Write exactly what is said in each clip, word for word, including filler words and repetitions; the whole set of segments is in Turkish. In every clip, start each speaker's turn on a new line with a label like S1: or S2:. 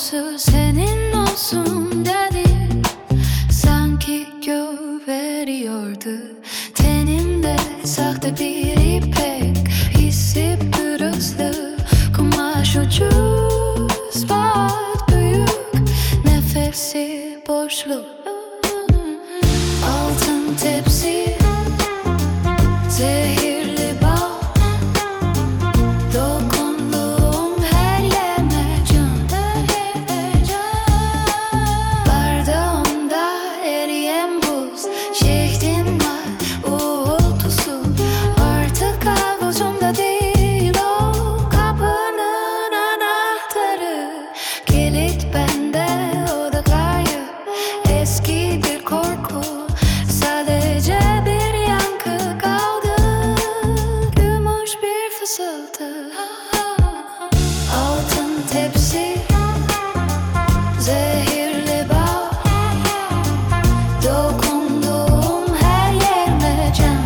S1: orası senin olsun dedi. Sanki güveriyordu teninde sahte bir ipek hissi pürüzlü kumaş ucuz bat büyük nefesi boşluk. Altın tepsi zehirli bal dokunduğum her yerime can. Bardağımda eriyen buz şehdin var uğultusu artık avucumda değil o kapının anahtarı. Kilit bende o da kayıp eski bir korku sadece bir yankı kaldı gümüş bir fısıltı. Altın tepsi zehirli bal dokunduğum her yerime can.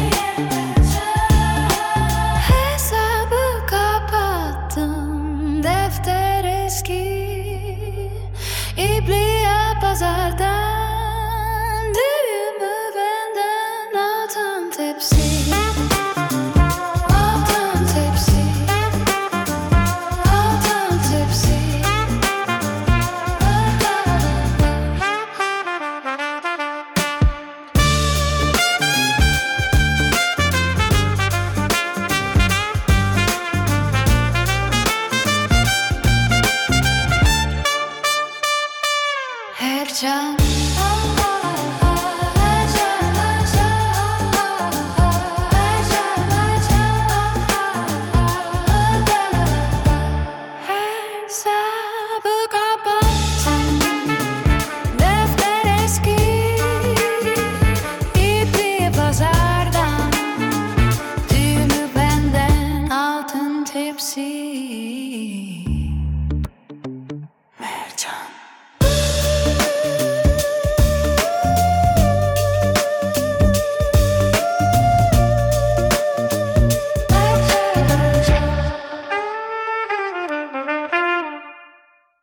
S1: Hesabı kapattım defter eski İpliğe pazardan düğümü benden altın tepsi. Altın tepsi, altın tepsi. Her can